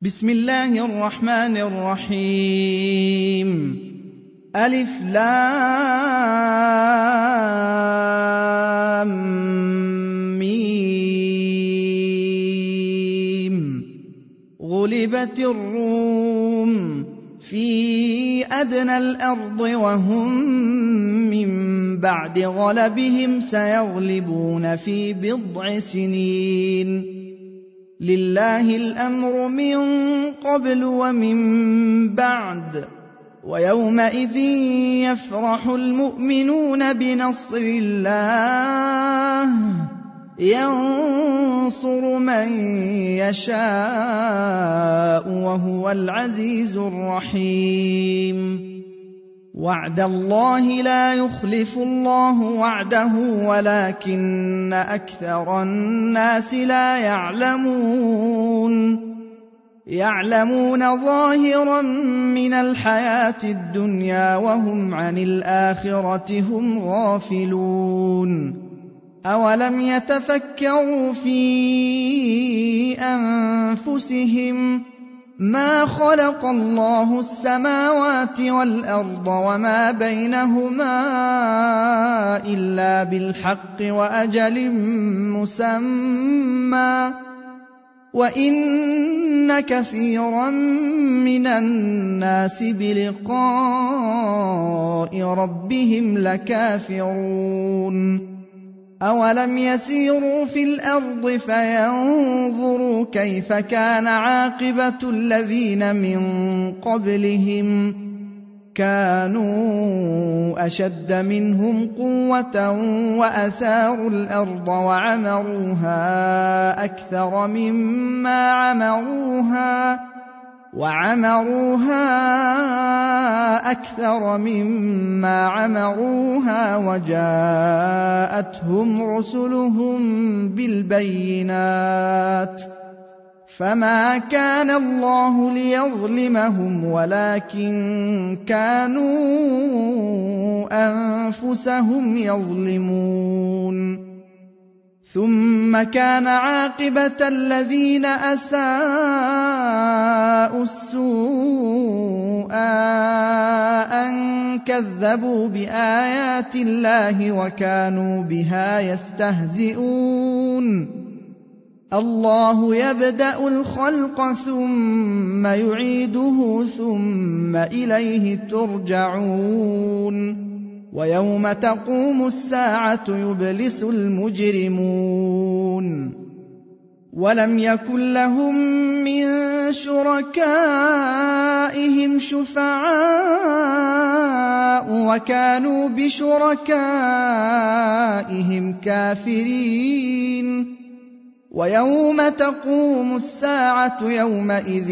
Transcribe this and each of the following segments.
بسم الله الرحمن الرحيم. ألف لام ميم. غلبت الروم في أدنى الأرض وهم من بعد غلبهم سيغلبون في بضع سنين. لله الأمر من قبل ومن بعد، ويومئذ يفرح المؤمنون بنصر الله ينصر من يشاء وهو العزيز الرحيم. وعد الله لا يخلف الله وعده ولكن أكثر الناس لا يعلمون ظاهرا من الحياة الدنيا وهم عن الآخرة هم غافلون. أولم يتفكروا في أنفسهم ما خلق الله السماوات والأرض وما بينهما إلا بالحق وأجل مسمى وإن كثيرا من الناس بلقاء ربهم لكافرون. أولم يسيروا في الأرض فينظروا كيف كان عاقبة الذين من قبلهم كانوا أشد منهم قوة وأثاروا الأرض وعمروها أكثر مما عمروها وجاءتهم رسلهم بالبينات فما كان الله ليظلمهم ولكن كانوا أنفسهم يظلمون. ثم كان عاقبة الذين أساءوا السوء أن كذبوا بآيات الله وكانوا بها يستهزئون. الله يبدأ الخلق ثم يعيده ثم إليه ترجعون. ويوم تقوم الساعة يبلس المجرمون. ولم يكن لهم من شركائهم شفعاء وكانوا بشركائهم كافرين. ويوم تقوم الساعة يومئذ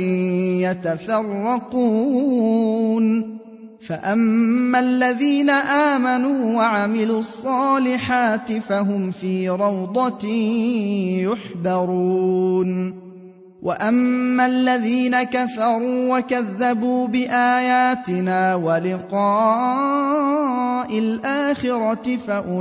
يتفرقون. فأما الذين آمنوا وعملوا الصالحات فهم في روضة يحبرون. وأما الذين كفروا وكذبوا بآياتنا ولقاء الآخرة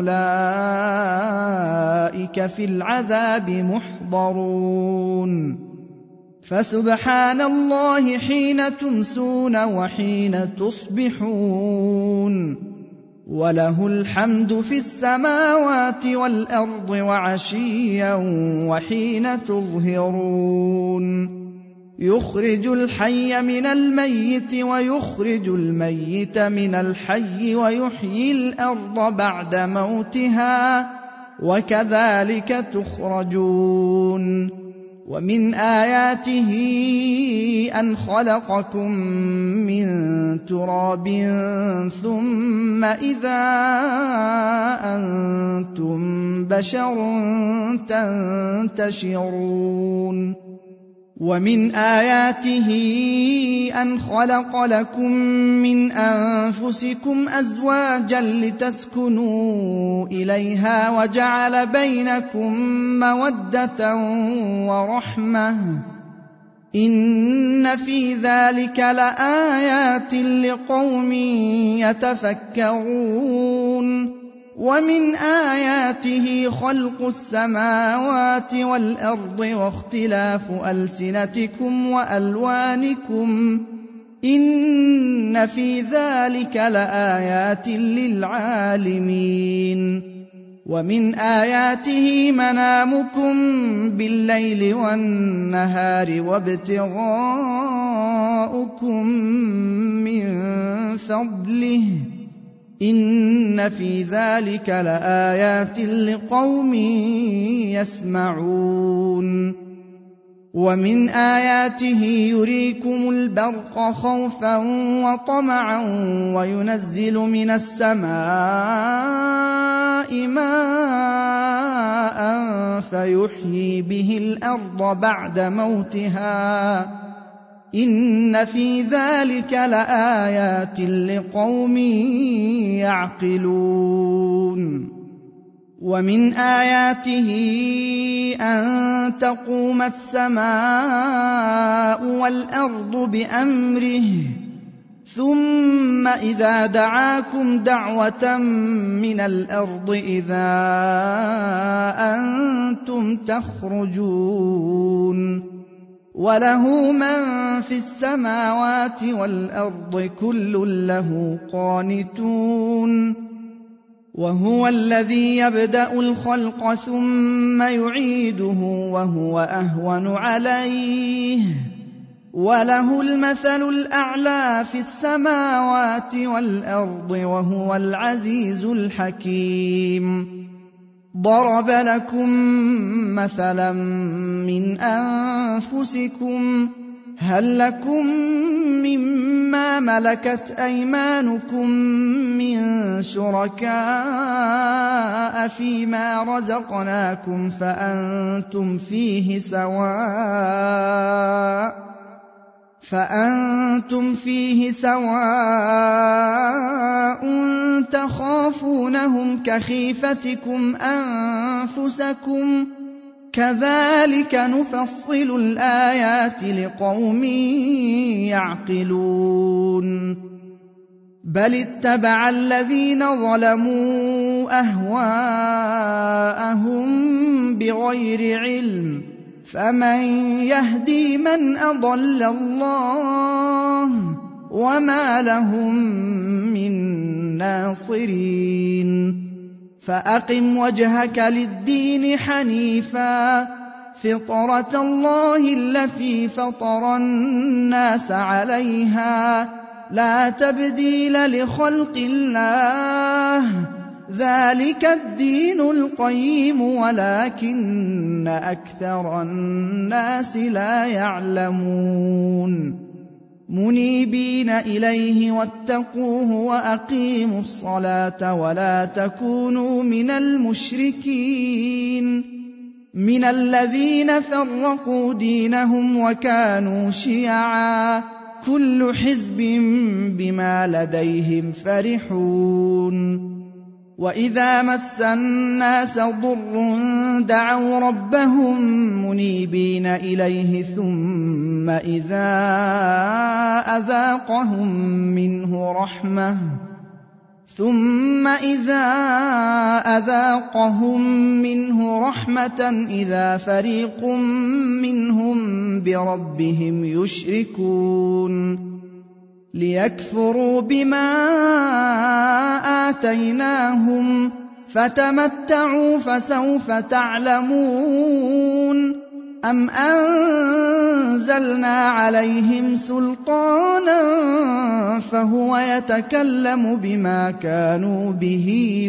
فأولئك في العذاب محضرون. فسبحان الله حين تمسون وحين تصبحون، وله الحمد في السماوات والأرض وعشيا وحين تظهرون. يخرج الحي من الميت ويخرج الميت من الحي ويحيي الأرض بعد موتها وكذلك تخرجون. ومن آياته أن خلقكم من تراب ثم إذا أنتم بشر تنتشرون. ومن آياته أن خلق لكم من أنفسكم أزواجا لتسكنوا إليها وجعل بينكم مودة ورحمة إن في ذلك لآيات لقوم يتفكرون. ومن آياته خلق السماوات والأرض واختلاف ألسنتكم وألوانكم إن في ذلك لآيات للعالمين ومن آياته منامكم بالليل والنهار وابتغاؤكم من فضله إن في ذلك لآيات لقوم يسمعون ومن آياته يريكم البرق خوفا وطمعا وينزل من السماء ماء فيحيي به الأرض بعد موتها إن في ذلك لآيات لقوم يعقلون ومن آياته أن تقوم السماء والأرض بأمره ثم إذا دعاكم دعوة من الأرض إذا أنتم تخرجون وله من في السماوات والأرض كل له قانتون وهو الذي يبدأ الخلق ثم يعيده وهو أهون عليه وله المثل الأعلى في السماوات والأرض وهو العزيز الحكيم ضرب لكم مثلا من أنفسكم هل لكم مما ملكت أيمانكم من شركاء فيما رزقناكم فأنتم فيه سواء تخافونهم كخيفتكم أنفسكم كذلك نفصل الآيات لقوم يعقلون بل اتبع الذين ظلموا أهواءهم بغير علم فمن يهدي من أضل الله وما لهم من ناصرين فأقم وجهك للدين حنيفا فطرة الله التي فطر الناس عليها لا تبديل لخلق الله ذلك الدين القيم ولكن أكثر الناس لا يعلمون منيبين إليه واتقوه وأقيموا الصلاة ولا تكونوا من المشركين من الذين فرقوا دينهم وكانوا شيعا كل حزب بما لديهم فرحون وإذا مس الناس ضر دعوا ربهم منيبين إليه ثم إذا أذاقهم منه رحمة إذا فريق منهم بربهم يشركون ليكفروا بما آتيناهم فتمتعوا فسوف تعلمون أم أنزلنا عليهم سلطانا فهو يتكلم بما كانوا به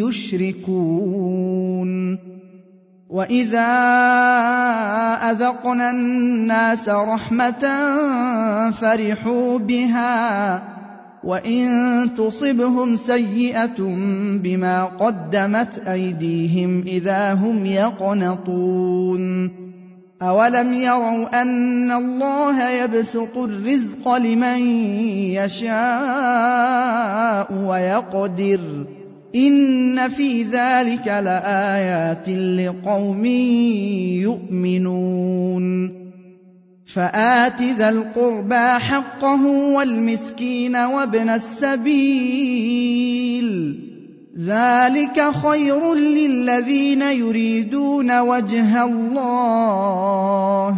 يشركون وإذا أذقنا الناس رحمة فرحوا بها وإن تصبهم سيئة بما قدمت أيديهم إذا هم يقنطون أولم يروا أن الله يبسط الرزق لمن يشاء ويقدر إن في ذلك لآيات لقوم يؤمنون فآت ذا القربى حقه والمسكين وابن السبيل ذلك خير للذين يريدون وجه الله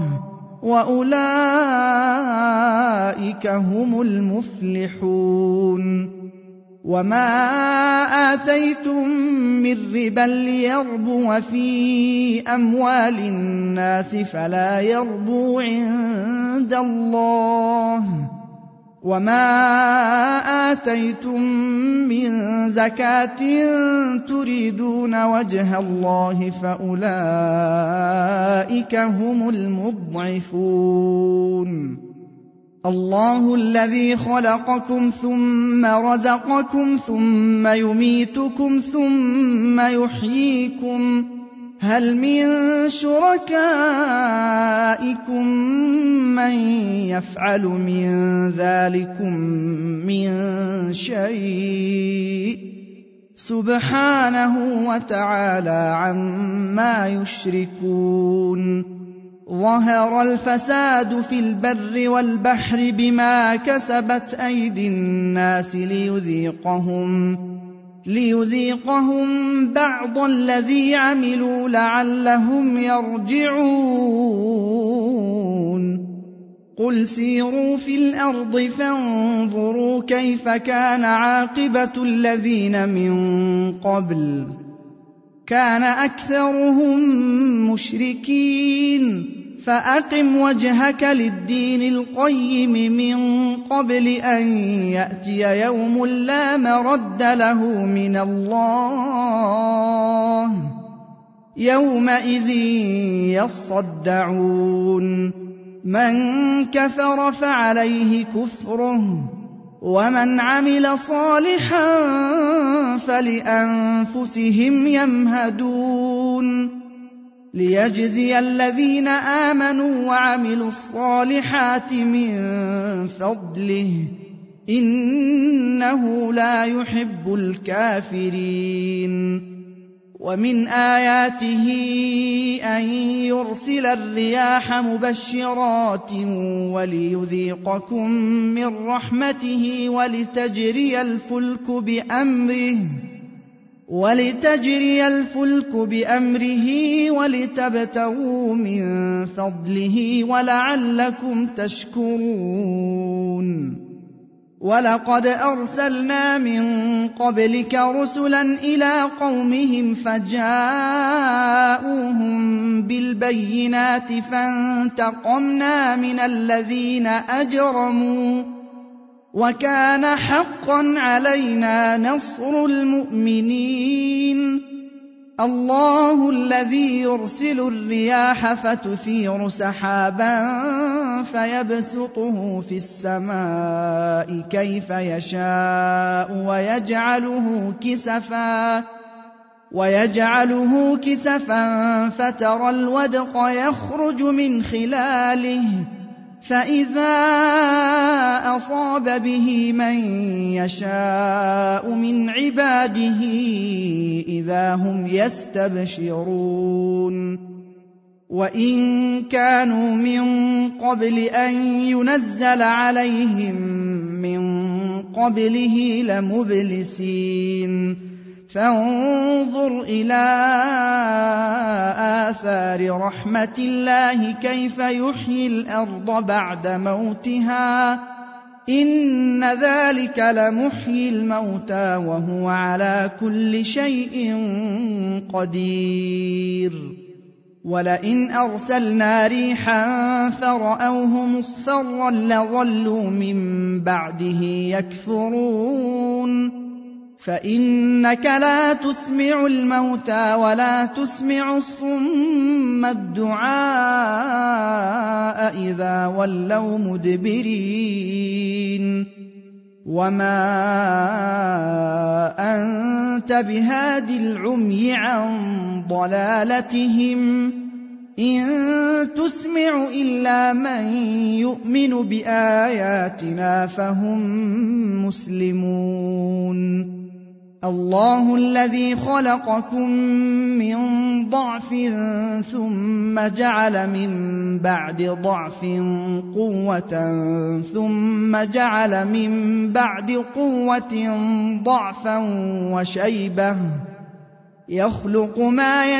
وأولئك هم المفلحون وما آتيتم من ربا ليربو في أموال الناس فلا يربو عند الله وما آتيتم من زكاة تريدون وجه الله فأولئك هم المضعفون الله الذي خلقكم ثم رزقكم ثم يميتكم ثم يحييكم هل من شركائكم من يفعل من ذلكم من شيء سبحانه وتعالى عما يشركون ظهر الفساد في البر والبحر بما كسبت أيدي الناس ليذيقهم بعض الذي عملوا لعلهم يرجعون قل سيروا في الأرض فانظروا كيف كان عاقبة الذين من قبل كان أكثرهم مشركين فأقم وجهك للدين القيم من قبل أن يأتي يوم لا مرد له من الله يومئذ يصدعون من كفر فعليه كفره ومن عمل صالحا فلأنفسهم يمهدون ليجزي الذين آمنوا وعملوا الصالحات من فضله إنه لا يحب الكافرين ومن آياته أن يرسل الرياح مبشرات وليذيقكم من رحمته ولتجري الفلك بأمره ولتبتغوا من فضله ولعلكم تشكرون ولقد أرسلنا من قبلك رسلا إلى قومهم فجاءوهم بالبينات فانتقمنا من الذين أجرموا وكان حقا علينا نصر المؤمنين الله الذي يرسل الرياح فتثير سحابا فيبسطه في السماء كيف يشاء ويجعله كسفا فترى الودق يخرج من خلاله فإذا أصاب به من يشاء من عباده إذا هم يستبشرون وإن كانوا من قبل أن ينزل عليهم من قبله لمبلسين فانظر إلى آثار رحمة الله كيف يحيي الأرض بعد موتها إن ذلك لمحيي الموتى وهو على كل شيء قدير ولئن أرسلنا ريحا فرأوه مصفرا لظلوا من بعده يكفرون فإنك لا تسمع الموتى ولا تسمع الصم الدعاء إذا ولوا مدبرين وما أنت بهاد العمي عن ضلالتهم إن تسمع إلا من يؤمن بآياتنا فهم مسلمون الله الذي خلقكم من ضعف ثم جعل من بعد ضعف قوة ثم جعل من بعد قوة ضعفا وشيبة يخلق ما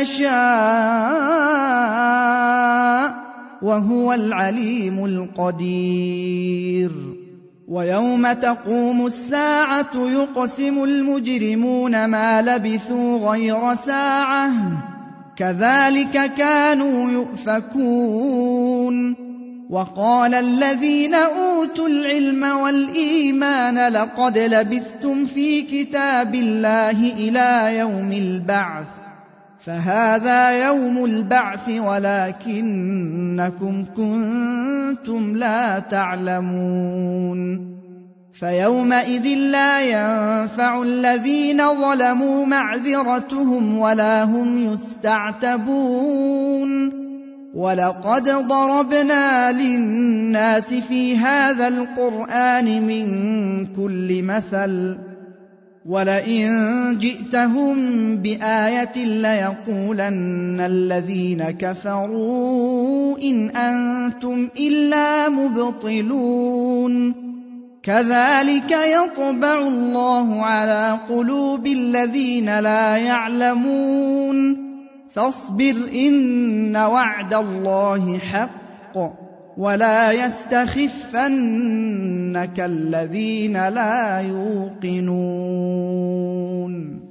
يشاء وهو العليم القدير ويوم تقوم الساعة يقسم المجرمون ما لبثوا غير ساعة كذلك كانوا يؤفكون وقال الذين أوتوا العلم والإيمان لقد لبثتم في كتاب الله إلى يوم البعث فهذا يوم البعث ولكنكم كنتم لا تعلمون فيومئذ لا ينفع الذين ظلموا معذرتهم ولا هم يستعتبون ولقد ضربنا للناس في هذا القرآن من كل مثل ولئن جئتهم بآية ليقولن الذين كفروا إن أنتم إلا مبطلون كذلك يطبع الله على قلوب الذين لا يعلمون فاصبر إن وعد الله حق ولا يستخفنك الذين لا يوقنون